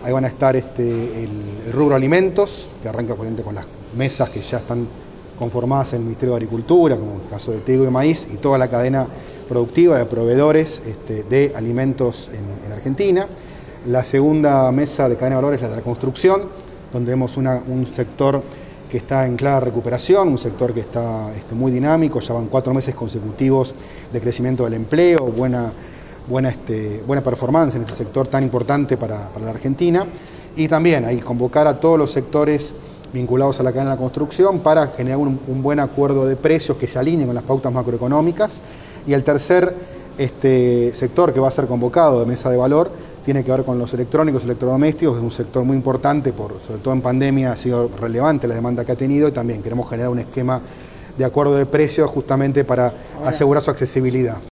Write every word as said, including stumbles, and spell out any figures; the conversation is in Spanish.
Ahí van a estar este, el, el rubro alimentos, que arranca por ejemplo con las mesas que ya están conformadas en el Ministerio de Agricultura, como el caso de trigo y maíz, y toda la cadena productiva de proveedores este, de alimentos en, en Argentina. La segunda mesa de cadena de valores es la de la construcción, donde vemos una, un sector que está en clara recuperación, un sector que está este, muy dinámico, ya van cuatro meses consecutivos de crecimiento del empleo, buena, buena, este, buena performance en este sector tan importante para, para la Argentina, y también ahí convocar a todos los sectores vinculados a la cadena de la construcción para generar un, un buen acuerdo de precios que se alinee con las pautas macroeconómicas. Y el tercer este, sector que va a ser convocado de mesa de valor tiene que ver con los electrónicos, electrodomésticos, es un sector muy importante, por, sobre todo en pandemia ha sido relevante la demanda que ha tenido, y también queremos generar un esquema de acuerdo de precios justamente para asegurar su accesibilidad.